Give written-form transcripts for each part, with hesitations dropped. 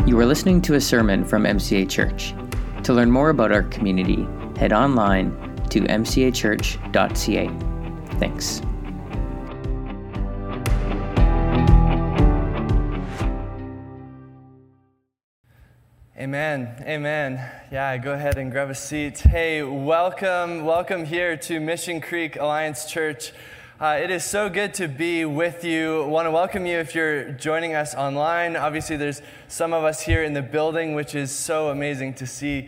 You are listening to a sermon from MCA Church. To learn more about our community, head online to mcachurch.ca. Thanks. Amen. Amen. Yeah, go ahead and grab a seat. Hey, welcome here to Mission Creek Alliance Church. It is so good to be with you. I want to welcome you if you're joining us online. Obviously, there's some of us here in the building, which is so amazing to see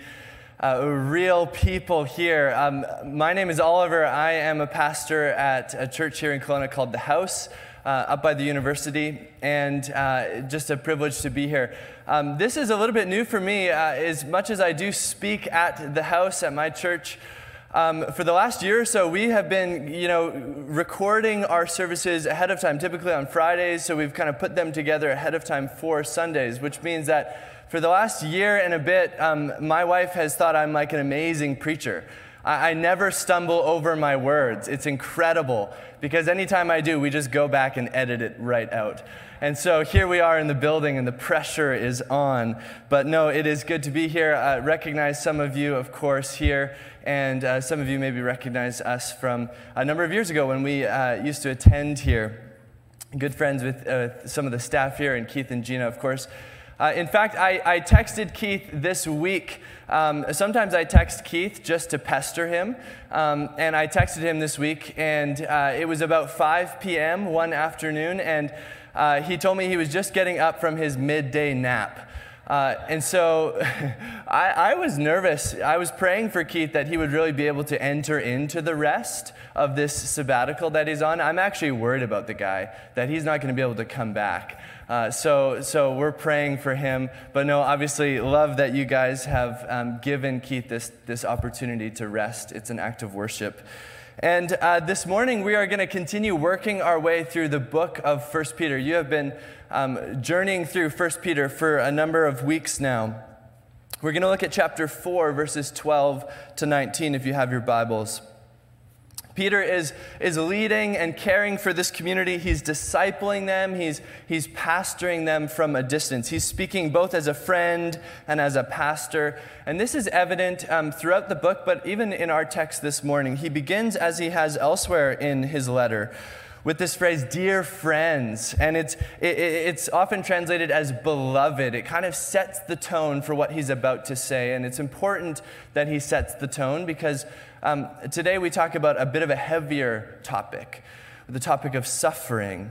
real people here. My name is Oliver. I am a pastor at a church here in Kelowna called The House, up by the university, and just a privilege to be here. This is a little bit new for me, as much as I do speak at The House at my church. For the last year or so, we have been, recording our services ahead of time, typically on Fridays, so we've kind of put them together ahead of time for Sundays, which means that for the last year and a bit, my wife has thought I'm like an amazing preacher. I never stumble over my words. It's incredible, because anytime I do, we just go back and edit it right out. And so here we are in the building, and the pressure is on. But no, it is good to be here. Recognize some of you, of course, here, and some of you maybe recognize us from a number of years ago when we used to attend here. Good friends with some of the staff here, and Keith and Gina, of course. In fact, I texted Keith this week. Sometimes I text Keith just to pester him, and I texted him this week, and it was about 5 p.m. one afternoon, and he told me he was just getting up from his midday nap. And so I was nervous. I was praying for Keith that he would really be able to enter into the rest of this sabbatical that he's on. I'm actually worried about the guy, that he's not going to be able to come back. So we're praying for him. But no, obviously, love that you guys have given Keith this opportunity to rest. It's an act of worship. And this morning, we are going to continue working our way through the book of 1 Peter. You have been journeying through 1 Peter for a number of weeks now. We're going to look at chapter 4, verses 12 to 19, if you have your Bibles. Peter is leading and caring for this community. He's discipling them. He's pastoring them from a distance. He's speaking both as a friend and as a pastor. And this is evident throughout the book, but even in our text this morning. He begins, as he has elsewhere in his letter, with this phrase, "dear friends," and it's often translated as "beloved." It kind of sets the tone for what he's about to say, and it's important that he sets the tone because today we talk about a bit of a heavier topic, the topic of suffering.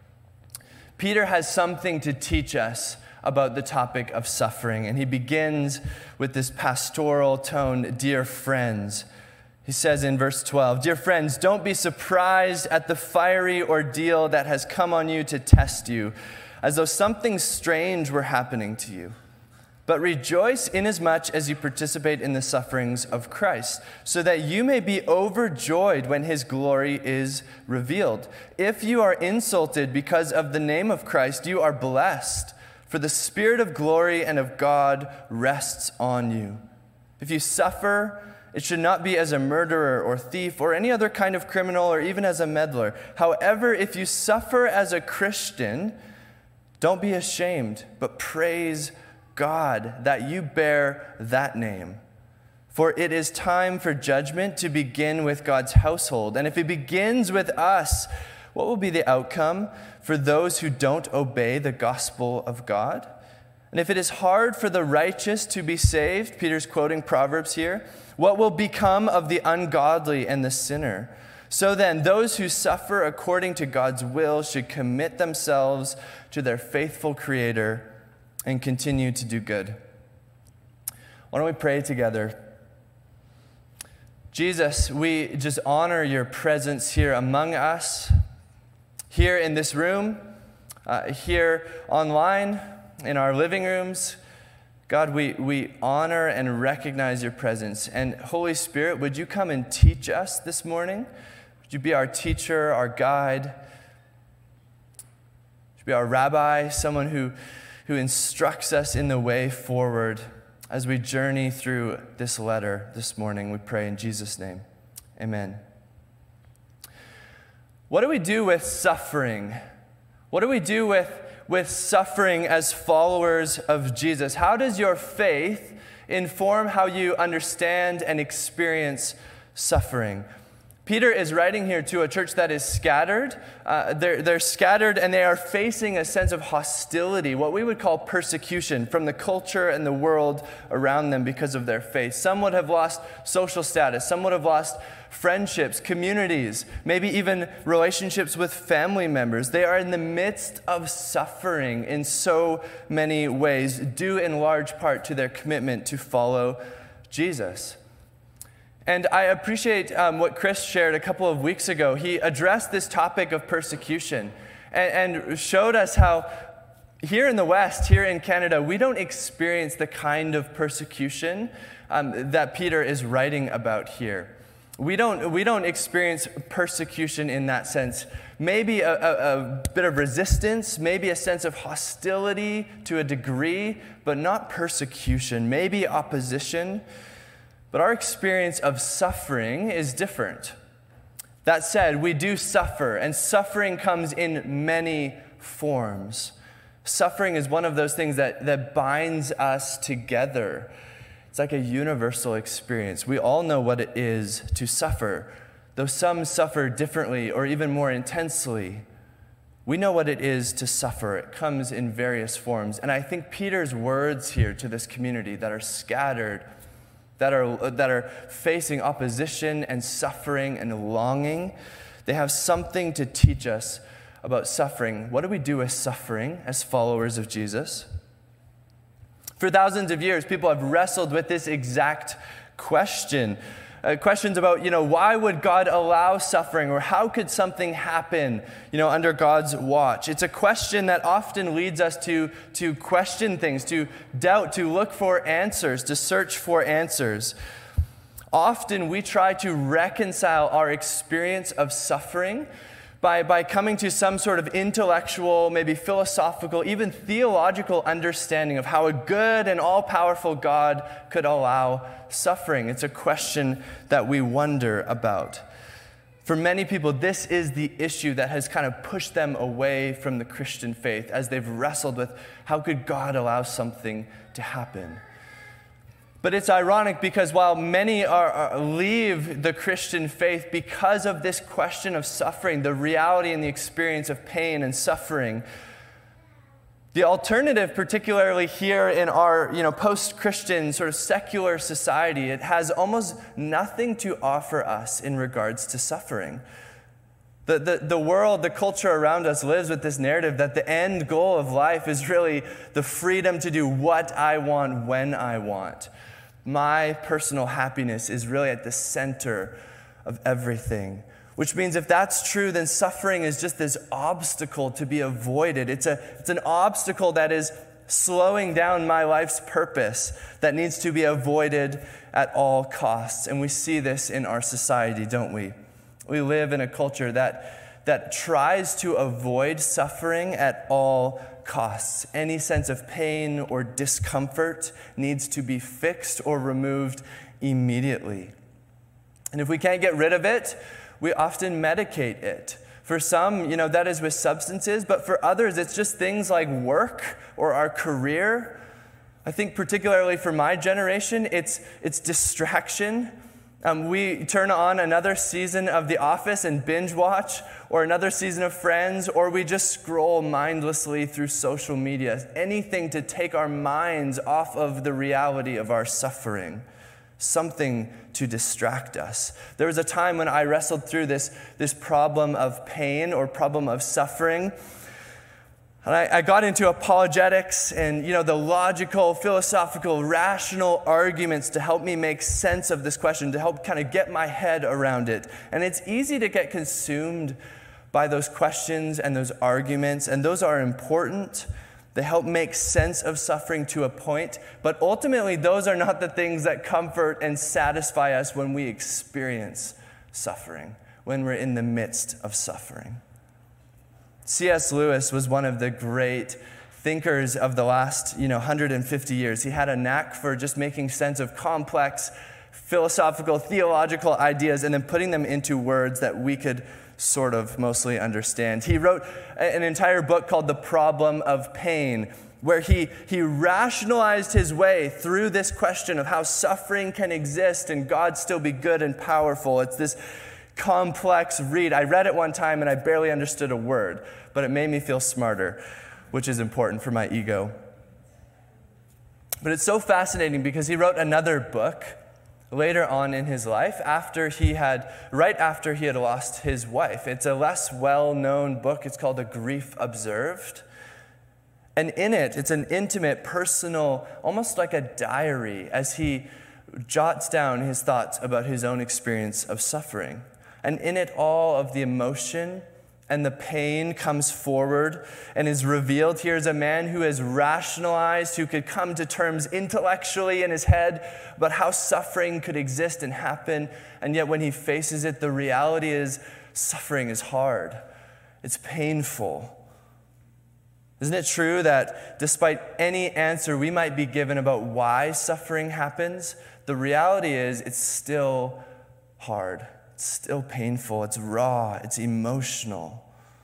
Peter has something to teach us about the topic of suffering, and he begins with this pastoral tone, "dear friends." He says in verse 12, "Dear friends, don't be surprised at the fiery ordeal that has come on you to test you, as though something strange were happening to you. But rejoice inasmuch as you participate in the sufferings of Christ, so that you may be overjoyed when his glory is revealed. If you are insulted because of the name of Christ, you are blessed, for the Spirit of glory and of God rests on you. If you suffer, it should not be as a murderer or thief or any other kind of criminal or even as a meddler. However, if you suffer as a Christian, don't be ashamed, but praise God that you bear that name. For it is time for judgment to begin with God's household. And if it begins with us, what will be the outcome for those who don't obey the gospel of God? And if it is hard for the righteous to be saved," Peter's quoting Proverbs here, "what will become of the ungodly and the sinner? So then, those who suffer according to God's will should commit themselves to their faithful Creator and continue to do good." Why don't we pray together? Jesus, we just honor your presence here among us, here in this room, here online, in our living rooms. God, we honor and recognize your presence. And Holy Spirit, would you come and teach us this morning? Would you be our teacher, our guide? Would you be our rabbi, someone who instructs us in the way forward as we journey through this letter this morning? We pray in Jesus' name. Amen. What do we do with suffering? What do we do with with suffering as followers of Jesus? How does your faith inform how you understand and experience suffering? Peter is writing here to a church that is scattered. They're scattered and they are facing a sense of hostility, what we would call persecution from the culture and the world around them because of their faith. Some would have lost social status. Some would have lost friendships, communities, maybe even relationships with family members. They are in the midst of suffering in so many ways, due in large part to their commitment to follow Jesus. And I appreciate what Chris shared a couple of weeks ago. He addressed this topic of persecution and showed us how here in the West, here in Canada, we don't experience the kind of persecution that Peter is writing about here. We don't experience persecution in that sense. Maybe a bit of resistance, maybe a sense of hostility to a degree, but not persecution, maybe opposition. But our experience of suffering is different. That said, we do suffer, and suffering comes in many forms. Suffering is one of those things that binds us together. It's like a universal experience. We all know what it is to suffer, though some suffer differently or even more intensely. We know what it is to suffer. It comes in various forms. And I think Peter's words here to this community that are scattered, that are facing opposition and suffering and longing, they have something to teach us about suffering. What do we do with suffering as followers of Jesus? For thousands of years, people have wrestled with this exact question. Questions about, why would God allow suffering, or how could something happen, under God's watch? It's a question that often leads us to question things, to doubt, to look for answers, to search for answers. Often we try to reconcile our experience of suffering by coming to some sort of intellectual, maybe philosophical, even theological understanding of how a good and all-powerful God could allow suffering. It's a question that we wonder about. For many people, this is the issue that has kind of pushed them away from the Christian faith as they've wrestled with how could God allow something to happen. But it's ironic because while many leave the Christian faith because of this question of suffering, the reality and the experience of pain and suffering, the alternative, particularly here in our post-Christian sort of secular society, it has almost nothing to offer us in regards to suffering. The world, the culture around us lives with this narrative that the end goal of life is really the freedom to do what I want when I want. My personal happiness is really at the center of everything. Which means if that's true, then suffering is just this obstacle to be avoided. It's an obstacle that is slowing down my life's purpose that needs to be avoided at all costs. And we see this in our society, don't we? We live in a culture that tries to avoid suffering at all costs. Any sense of pain or discomfort needs to be fixed or removed immediately. And if we can't get rid of it, we often medicate it. For some, that is with substances, but for others, it's just things like work or our career. I think particularly for my generation, it's distraction. We turn on another season of The Office and binge watch, or another season of Friends, or we just scroll mindlessly through social media. Anything to take our minds off of the reality of our suffering. Something to distract us. There was a time when I wrestled through this problem of pain or problem of suffering. And I got into apologetics and, the logical, philosophical, rational arguments to help me make sense of this question, to help kind of get my head around it. And it's easy to get consumed by those questions and those arguments, and those are important. They help make sense of suffering to a point, but ultimately those are not the things that comfort and satisfy us when we experience suffering, when we're in the midst of suffering. C.S. Lewis was one of the great thinkers of the last 150 years. He had a knack for just making sense of complex philosophical, theological ideas and then putting them into words that we could sort of mostly understand. He wrote an entire book called The Problem of Pain, where he rationalized his way through this question of how suffering can exist and God still be good and powerful. It's this complex read. I read it one time and I barely understood a word, but it made me feel smarter, which is important for my ego. But it's so fascinating because he wrote another book later on in his life, right after he had lost his wife. It's a less well-known book. It's called A Grief Observed. And in it, it's an intimate, personal, almost like a diary, as he jots down his thoughts about his own experience of suffering. And in it, all of the emotion and the pain comes forward and is revealed. Here's a man who has rationalized, who could come to terms intellectually in his head about how suffering could exist and happen. And yet when he faces it, the reality is suffering is hard. It's painful. Isn't it true that despite any answer we might be given about why suffering happens, the reality is it's still hard. It's still painful, it's raw, it's emotional.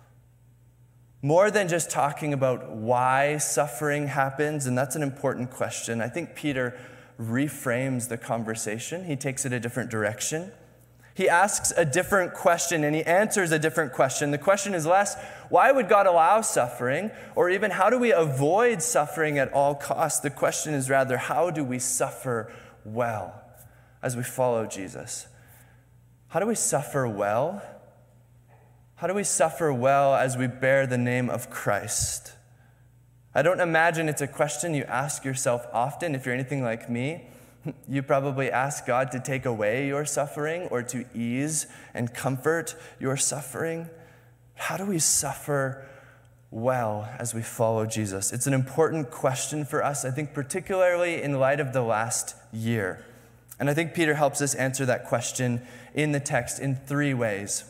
More than just talking about why suffering happens, and that's an important question, I think Peter reframes the conversation. He takes it a different direction. He asks a different question and he answers a different question. The question is less, why would God allow suffering? Or even, how do we avoid suffering at all costs? The question is rather, how do we suffer well as we follow Jesus? How do we suffer well? How do we suffer well as we bear the name of Christ? I don't imagine it's a question you ask yourself often. If you're anything like me, you probably ask God to take away your suffering or to ease and comfort your suffering. How do we suffer well as we follow Jesus? It's an important question for us, I think, particularly in light of the last year. And I think Peter helps us answer that question in the text in three ways: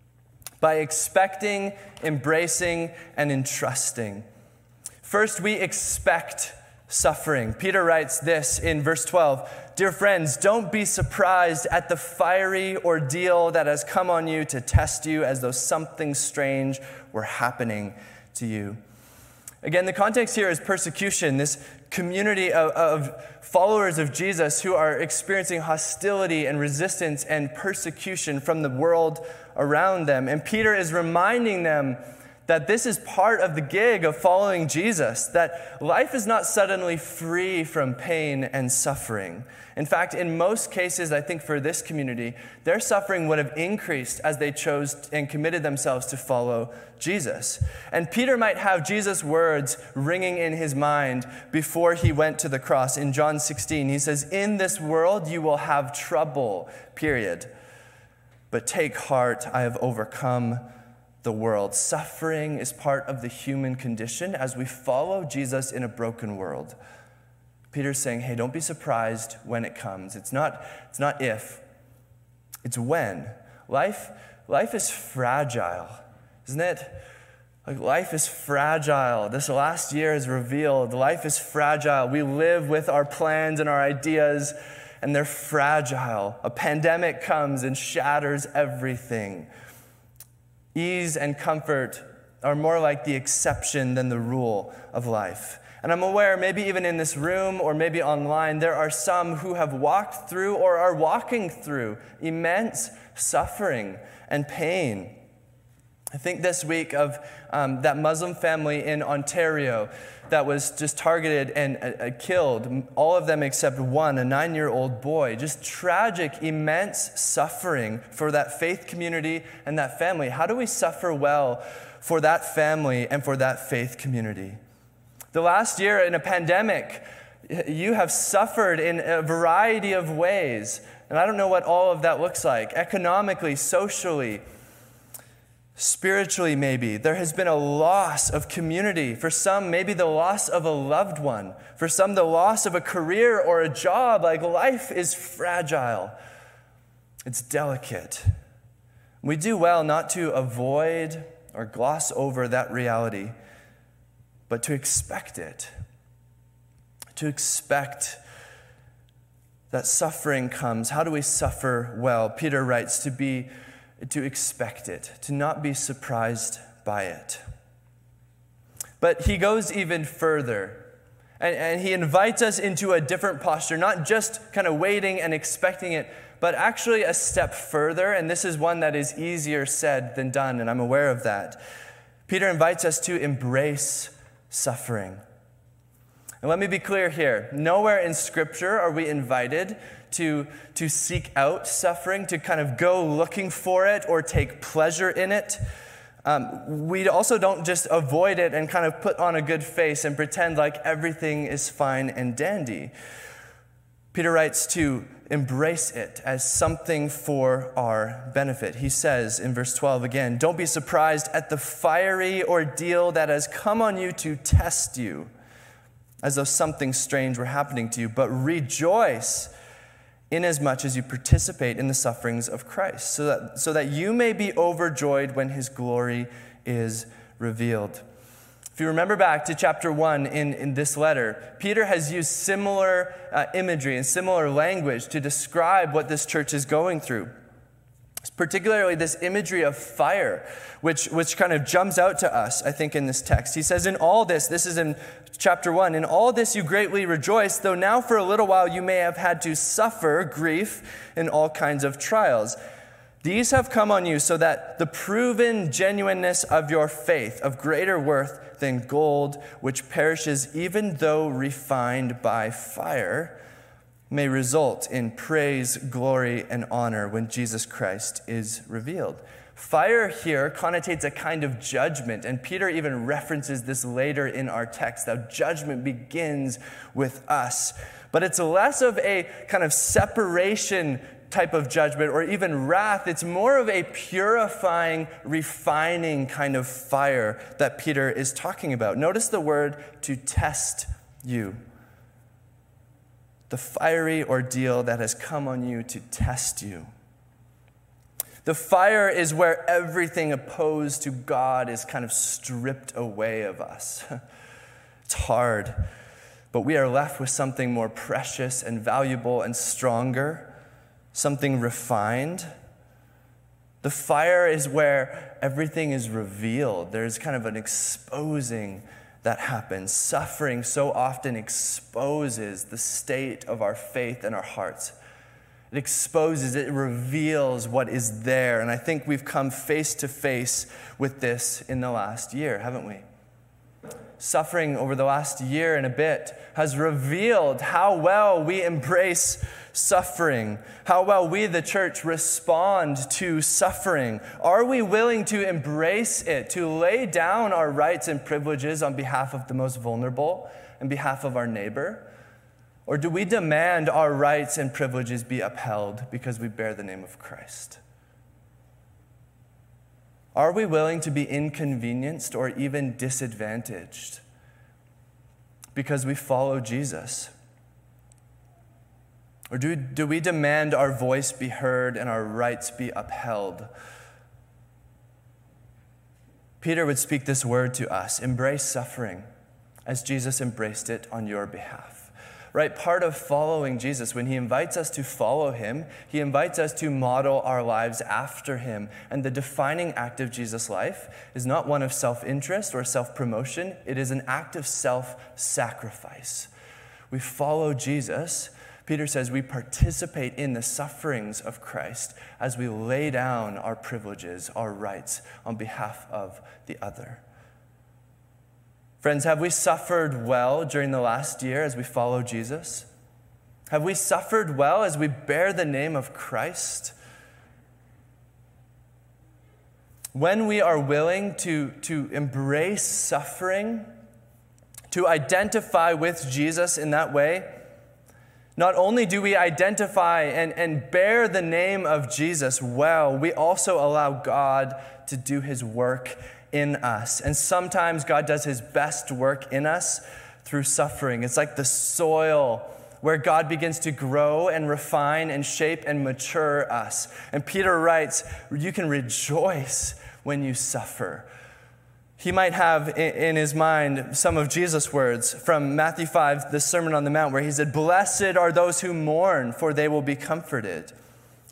by expecting, embracing, and entrusting. First, we expect suffering. Peter writes this in verse 12, "Dear friends, don't be surprised at the fiery ordeal that has come on you to test you as though something strange were happening to you." Again, the context here is persecution, this community of followers of Jesus who are experiencing hostility and resistance and persecution from the world around them. And Peter is reminding them that this is part of the gig of following Jesus, that life is not suddenly free from pain and suffering. In fact, in most cases, I think for this community, their suffering would have increased as they chose and committed themselves to follow Jesus. And Peter might have Jesus' words ringing in his mind before he went to the cross. In John 16, he says, "In this world you will have trouble, period. But take heart, I have overcome the world." Suffering is part of the human condition as we follow Jesus in a broken world. Peter's saying, hey, don't be surprised when it comes. It's not if, it's when. Life is fragile, isn't it? Like, life is fragile. This last year has revealed life is fragile. We live with our plans and our ideas, and they're fragile. A pandemic comes and shatters everything. Ease and comfort are more like the exception than the rule of life. And I'm aware, maybe even in this room or maybe online, there are some who have walked through or are walking through immense suffering and pain. I think this week of that Muslim family in Ontario that was just targeted and killed, all of them except one, a 9-year-old boy. Just tragic, immense suffering for that faith community and that family. How do we suffer well for that family and for that faith community? The last year in a pandemic, you have suffered in a variety of ways. And I don't know what all of that looks like. Economically, socially, spiritually maybe. There has been a loss of community. For some, maybe the loss of a loved one. For some, the loss of a career or a job. Like, life is fragile. It's delicate. We do well not to avoid or gloss over that reality, but to expect it. To expect that suffering comes. How do we suffer well? Peter writes, to be to expect it, to not be surprised by it. But he goes even further, and he invites us into a different posture, not just kind of waiting and expecting it, but actually a step further, and this is one that is easier said than done, and I'm aware of that. Peter invites us to embrace suffering. And let me be clear here. Nowhere in Scripture are we invited to seek out suffering, to kind of go looking for it or take pleasure in it. We also don't just avoid it and kind of put on a good face and pretend like everything is fine and dandy. Peter writes to embrace it as something for our benefit. He says in verse 12 again, "Don't be surprised at the fiery ordeal that has come on you to test you, as though something strange were happening to you, but rejoice inasmuch as you participate in the sufferings of Christ, so that you may be overjoyed when his glory is revealed." If you remember back to chapter 1 in this letter, Peter has used similar imagery and similar language to describe what this church is going through. Particularly this imagery of fire, which kind of jumps out to us, I think, in this text. He says, "In all this is in chapter 1, in all this you greatly rejoice, though now for a little while you may have had to suffer grief in all kinds of trials. These have come on you so that the proven genuineness of your faith, of greater worth than gold, which perishes even though refined by fire, may result in praise, glory, and honor when Jesus Christ is revealed." Fire here connotates a kind of judgment, and Peter even references this later in our text, that judgment begins with us. But it's less of a kind of separation type of judgment or even wrath. It's more of a purifying, refining kind of fire that Peter is talking about. Notice the word "to test you." The fiery ordeal that has come on you to test you. The fire is where everything opposed to God is kind of stripped away of us. It's hard, but we are left with something more precious and valuable and stronger, something refined. The fire is where everything is revealed. There's kind of an exposing that happens. Suffering so often exposes the state of our faith and our hearts. It exposes, it reveals what is there. And I think we've come face to face with this in the last year, haven't we? Suffering over the last year and a bit has revealed how well we embrace suffering, how well we, the church, respond to suffering. Are we willing to embrace it, to lay down our rights and privileges on behalf of the most vulnerable, on behalf of our neighbor? Or do we demand our rights and privileges be upheld because we bear the name of Christ? Are we willing to be inconvenienced or even disadvantaged because we follow Jesus? Or do we demand our voice be heard and our rights be upheld? Peter would speak this word to us: embrace suffering as Jesus embraced it on your behalf. Right? Part of following Jesus, when he invites us to follow him, he invites us to model our lives after him. And the defining act of Jesus' life is not one of self-interest or self-promotion. It is an act of self-sacrifice. We follow Jesus. Peter says we participate in the sufferings of Christ as we lay down our privileges, our rights on behalf of the other. Friends, have we suffered well during the last year as we follow Jesus? Have we suffered well as we bear the name of Christ? When we are willing to embrace suffering, to identify with Jesus in that way, not only do we identify and bear the name of Jesus well, we also allow God to do his work in us. And sometimes God does his best work in us through suffering. It's like the soil where God begins to grow and refine and shape and mature us. And Peter writes, you can rejoice when you suffer. He might have in his mind some of Jesus' words from Matthew 5, the Sermon on the Mount, where he said, "Blessed are those who mourn, for they will be comforted."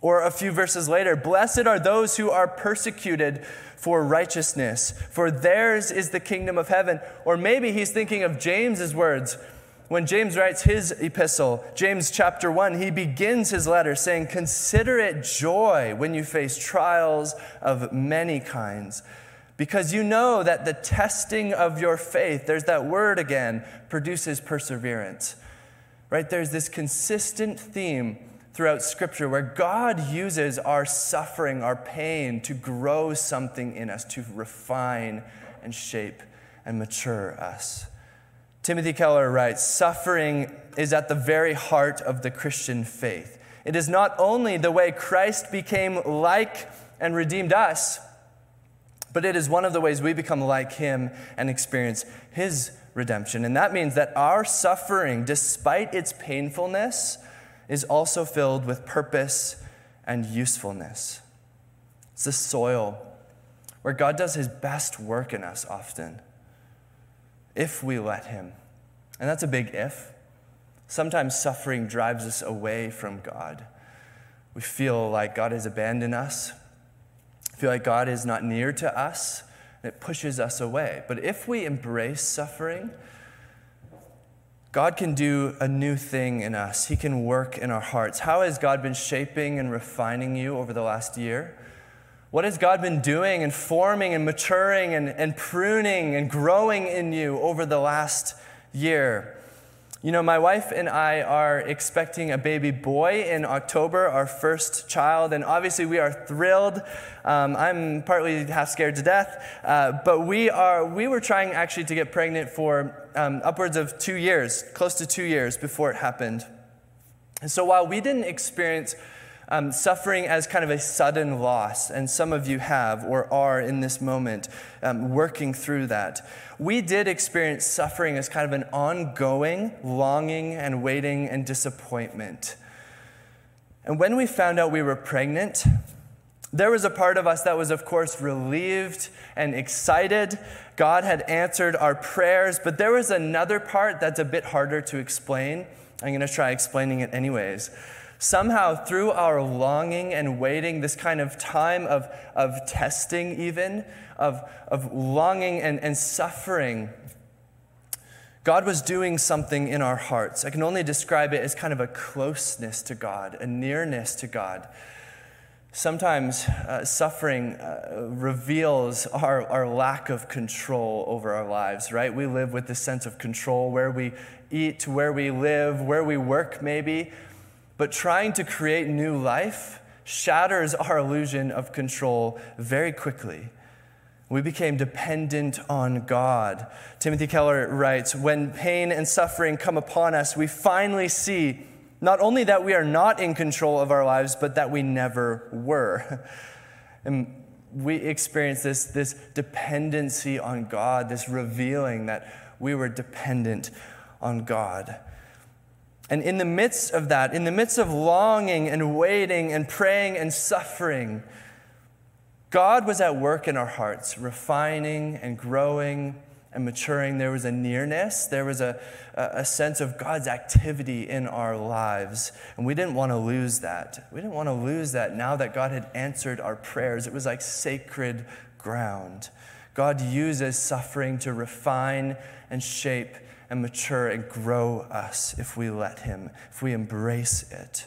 Or a few verses later, blessed are those who are persecuted for righteousness, for theirs is the kingdom of heaven. Or maybe he's thinking of James's words. When James writes his epistle, James chapter 1, he begins his letter saying, consider it joy when you face trials of many kinds, because you know that the testing of your faith, there's that word again, produces perseverance. Right? There's this consistent theme throughout Scripture where God uses our suffering, our pain, to grow something in us, to refine and shape and mature us. Timothy Keller writes, suffering is at the very heart of the Christian faith. It is not only the way Christ became like and redeemed us, but it is one of the ways we become like him and experience his redemption. And that means that our suffering, despite its painfulness, is also filled with purpose and usefulness. It's the soil where God does his best work in us often, if we let him. And that's a big if. Sometimes suffering drives us away from God. We feel like God has abandoned us. Feel like God is not near to us. And it pushes us away. But if we embrace suffering, God can do a new thing in us. He can work in our hearts. How has God been shaping and refining you over the last year? What has God been doing and forming and maturing and pruning and growing in you over the last year? You know, my wife and I are expecting a baby boy in October, our first child, and obviously we are thrilled. I'm partly half scared to death, but we were trying actually to get pregnant for upwards of 2 years, close to 2 years before it happened. And so while we didn't experience suffering as kind of a sudden loss, and some of you have or are in this moment working through that, we did experience suffering as kind of an ongoing longing and waiting and disappointment. And when we found out we were pregnant, there was a part of us that was, of course, relieved and excited. God had answered our prayers, but there was another part that's a bit harder to explain. I'm going to try explaining it anyways. Somehow, through our longing and waiting, this kind of time of testing even, of longing and suffering, God was doing something in our hearts. I can only describe it as kind of a closeness to God, a nearness to God. Sometimes suffering reveals our lack of control over our lives, right? We live with this sense of control, where we eat, where we live, where we work maybe. But trying to create new life shatters our illusion of control very quickly. We became dependent on God. Timothy Keller writes, when pain and suffering come upon us, we finally see not only that we are not in control of our lives, but that we never were. And we experience this dependency on God, this revealing that we were dependent on God. And in the midst of that, in the midst of longing and waiting and praying and suffering, God was at work in our hearts, refining and growing and maturing. There was a nearness. There was a sense of God's activity in our lives. And we didn't want to lose that. We didn't want to lose that now that God had answered our prayers. It was like sacred ground. God uses suffering to refine and shape and mature and grow us if we let him, if we embrace it.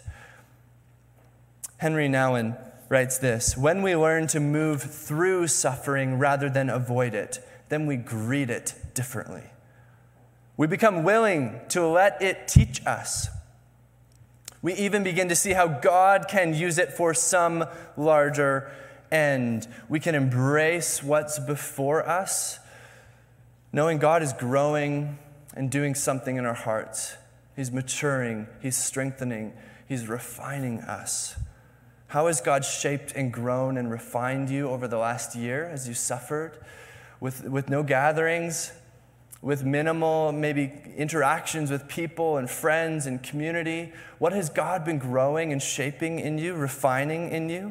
Henry Nouwen writes this: when we learn to move through suffering rather than avoid it, then we greet it differently. We become willing to let it teach us. We even begin to see how God can use it for some larger end. We can embrace what's before us, knowing God is growing and doing something in our hearts. He's maturing, he's strengthening, he's refining us. How has God shaped and grown and refined you over the last year as you suffered? With no gatherings, with minimal maybe interactions with people and friends and community. What has God been growing and shaping in you, refining in you?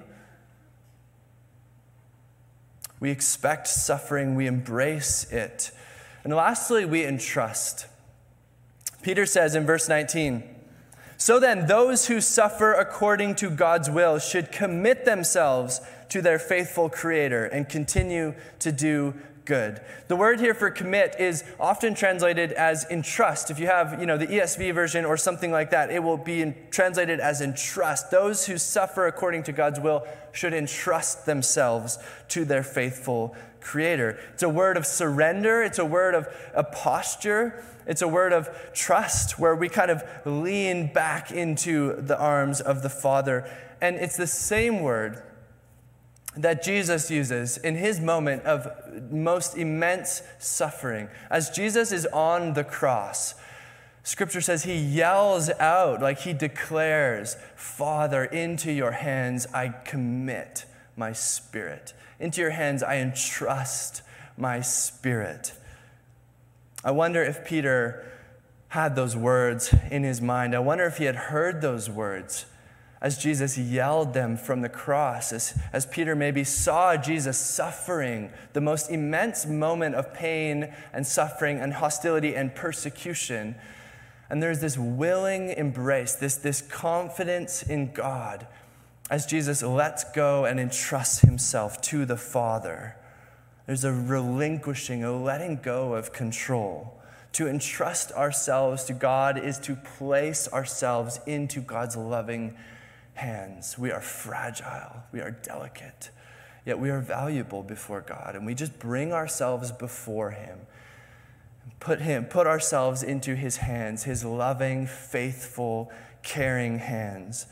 We expect suffering, we embrace it. And lastly, we entrust. Peter says in verse 19, So then, those who suffer according to God's will should commit themselves to their faithful Creator and continue to do good. The word here for commit is often translated as entrust. If you have, the ESV version or something like that, it will be translated as entrust. Those who suffer according to God's will should entrust themselves to their faithful Creator. It's a word of surrender. It's a word of a posture. It's a word of trust where we kind of lean back into the arms of the Father. And it's the same word that Jesus uses in his moment of most immense suffering. As Jesus is on the cross, Scripture says he yells out, like he declares, "Father, into your hands I commit my spirit. Into your hands I entrust my spirit." I wonder if Peter had those words in his mind. I wonder if he had heard those words as Jesus yelled them from the cross, as Peter maybe saw Jesus suffering the most immense moment of pain and suffering and hostility and persecution. And there's this willing embrace, this confidence in God as Jesus lets go and entrusts himself to the Father. There's a relinquishing, a letting go of control. To entrust ourselves to God is to place ourselves into God's loving hands. We are fragile. We are delicate. Yet we are valuable before God. And we just bring ourselves before him. Put ourselves into his hands, his loving, faithful, caring hands.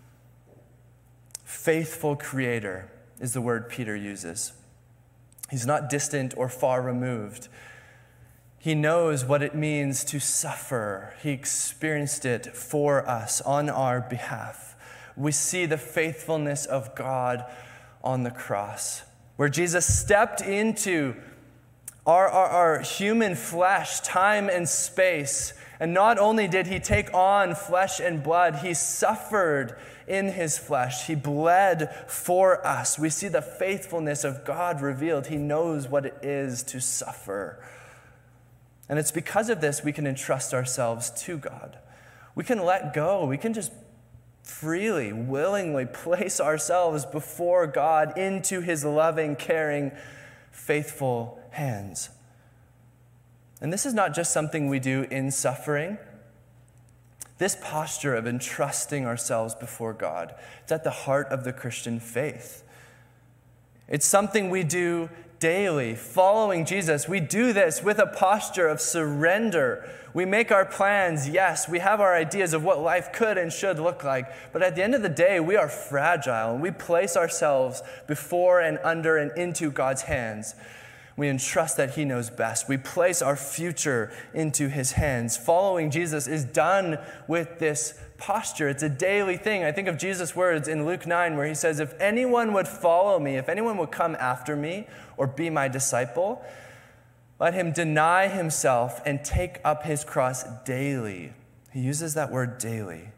Faithful Creator is the word Peter uses. He's not distant or far removed. He knows what it means to suffer. He experienced it for us on our behalf. We see the faithfulness of God on the cross, where Jesus stepped into our human flesh, time and space. And not only did he take on flesh and blood, he suffered in his flesh. He bled for us. We see the faithfulness of God revealed. He knows what it is to suffer. And it's because of this we can entrust ourselves to God. We can let go. We can just freely, willingly place ourselves before God into his loving, caring, faithful hands. And this is not just something we do in suffering. This posture of entrusting ourselves before God, it's at the heart of the Christian faith. It's something we do daily, following Jesus. We do this with a posture of surrender. We make our plans, yes, we have our ideas of what life could and should look like, but at the end of the day, we are fragile, and we place ourselves before and under and into God's hands. We entrust that he knows best. We place our future into his hands. Following Jesus is done with this posture. It's a daily thing. I think of Jesus' words in Luke 9 where he says, "If anyone would follow me, if anyone would come after me or be my disciple, let him deny himself and take up his cross daily." He uses that word daily.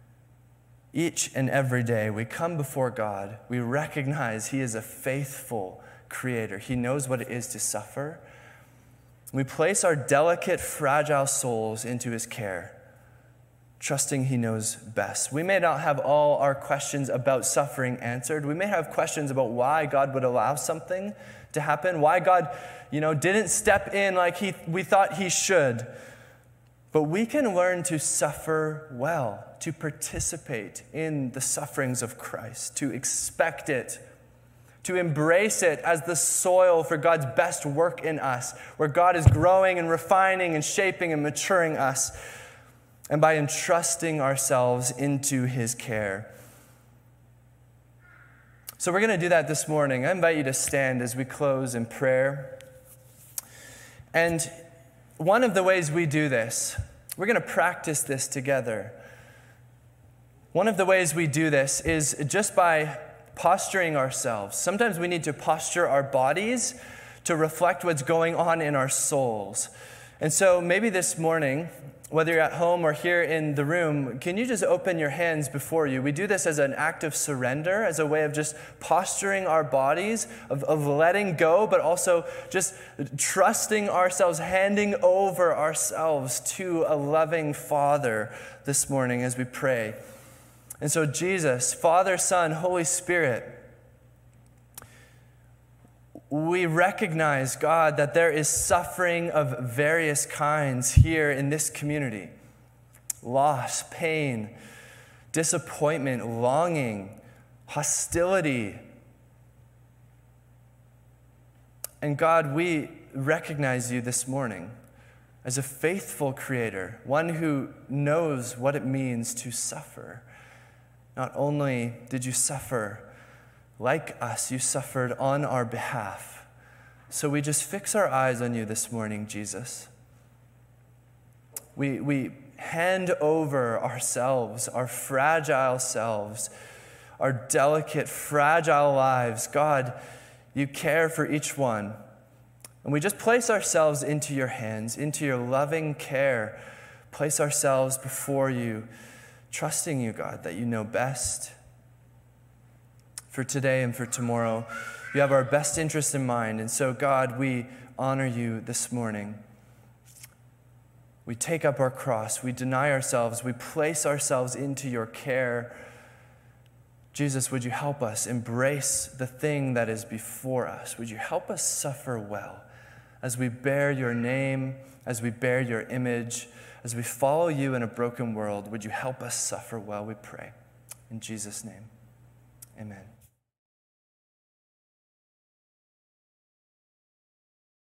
Each and every day we come before God. We recognize he is a faithful Creator. He knows what it is to suffer. We place our delicate, fragile souls into his care, trusting he knows best. We may not have all our questions about suffering answered. We may have questions about why God would allow something to happen, why God, didn't step in like we thought he should. But we can learn to suffer well, to participate in the sufferings of Christ, to expect it, to embrace it as the soil for God's best work in us, where God is growing and refining and shaping and maturing us, and by entrusting ourselves into his care. So we're going to do that this morning. I invite you to stand as we close in prayer. And one of the ways we do this, we're going to practice this together. One of the ways we do this is just by posturing ourselves. Sometimes we need to posture our bodies to reflect what's going on in our souls. And so maybe this morning, Whether you're at home or here in the room, can you just open your hands before you? We do this as an act of surrender, as a way of just posturing our bodies, of letting go, but also just trusting ourselves, handing over ourselves to a loving Father this morning as we pray. And so Jesus, Father, Son, Holy Spirit, we recognize, God, that there is suffering of various kinds here in this community. Loss, pain, disappointment, longing, hostility. And God, we recognize you this morning as a faithful creator, one who knows what it means to suffer. Not only did you suffer like us, you suffered on our behalf. So we just fix our eyes on you this morning, Jesus. We hand over ourselves, our fragile selves, our delicate, fragile lives. God, you care for each one. And we just place ourselves into your hands, into your loving care. Place ourselves before you, trusting you, God, that you know best. For today and for tomorrow, you have our best interest in mind. And so, God, we honor you this morning. We take up our cross. We deny ourselves. We place ourselves into your care. Jesus, would you help us embrace the thing that is before us? Would you help us suffer well as we bear your name, as we bear your image, as we follow you in a broken world? Would you help us suffer well, we pray. In Jesus' name, amen.